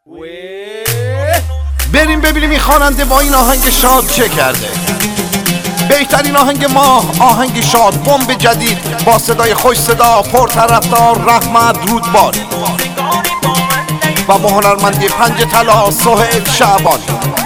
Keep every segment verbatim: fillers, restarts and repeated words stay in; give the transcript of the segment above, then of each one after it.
بریم ببینیم این خواننده با این آهنگ شاد چه کرده. بهترین آهنگ ماه، آهنگ شاد، بمب جدید با صدای خوش صدا، پرطرفدار رحمت رودباری و با هنرمندی پنج طلا سهیل شعبانی،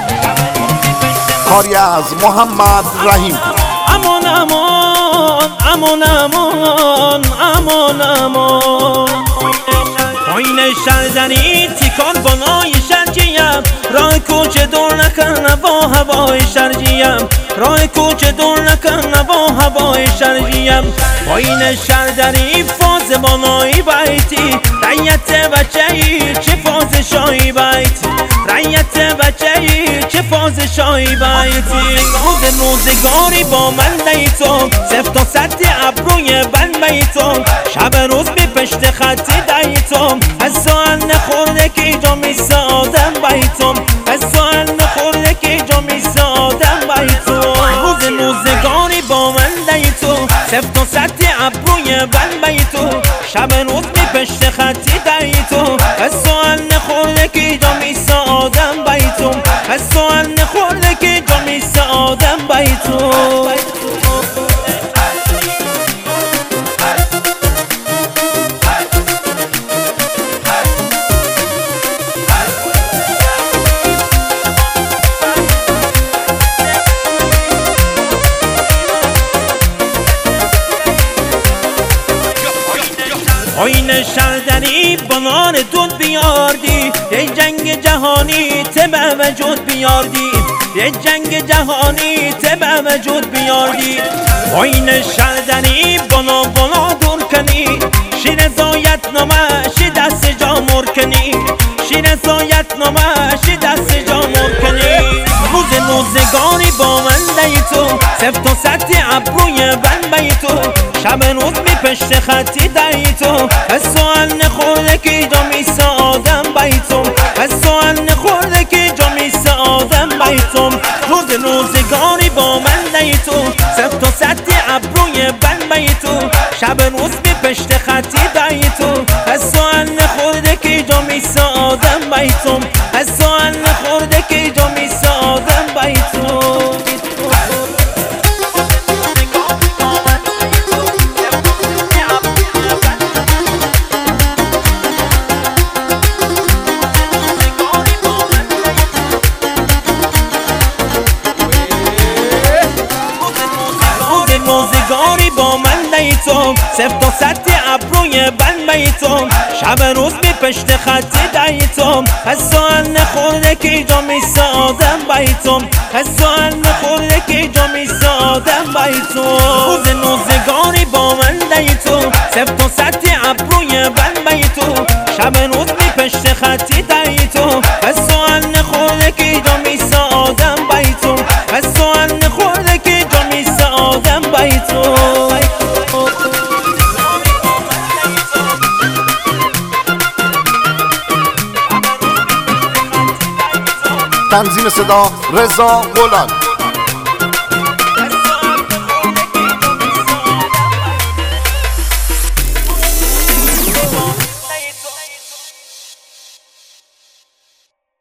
کاری از محمد رحیم. امان امان امان امان امان امان پایین شهردنی تیکان بنای شرجیم، راه کوچه دور نکن با هوای شرجیم، راه کوچه دور نکن با هوای شرجیم. پایین شهردنی فاز بنای بیتی، ریت بچه‌ای چه فاز شایی بیتی، ریت بچه‌ای چه فاز شایی بیتی. روز روزگاری با من دیتم، سفت و سطح ابروی بند بیتم، شب روز بی پشت خطی دیتم، از سوال نخورده که جا میسه آدم بیتم، از سوال نخورده که جا میسه آدم بیتم. روز روزگاری با من دیتم، سفت و سطح ابروی بند بیتم، شب روز بی پشت خطی دیتم، از سوال نخورده که جا میسه آدم بیتم، از سوال نخورده که جا میسه آدم بیتم. پایین شهردنی بنان دود بیاردی، یه جنگ جهانی تبع وجود بیاردی، یه جنگ جهانی تبع وجود بیاردی. پایین شهردنی بنا بنا دور کنی، شیر زایت نماش دست جامور کنی، شیر زایت نماش دست جامور کنی. روز روزگاری با من دیتو، سفت و سطح ابروی بند بیتو، شب روز بی پشت خطی دیتو، از سوال نخورده که جا میسه آدم بیتم، از سوال نخورده که جا میسه آدم بیتم. روز روزگاری با من دیتو، سفت و سطح ابروی بند بیتو، شب روز بی پشت خطی دیتو، از سوال نخورده که جا میسه آدم بیتم، از سوال نخورده که جا میسه آدم بیتم. روزگاری با من دیتم، سفت و سطح ابروی بند بیتم، شب روز بی پشت خطی دیتم، از سوال نخورده که جا میسه آدم بیتم، از سوال نخورده که جا میسه آدم بیتم. روز روزگاری با من دیتم، سفت و سطح ابروی بند بیتم، شب روز بی پشت خطی دیتم، از سوال نخورده که جا میسه آدم بیتم، از سوال نخورده که جا میسه آدم بیتم. تنظیم صدا رضا غلان.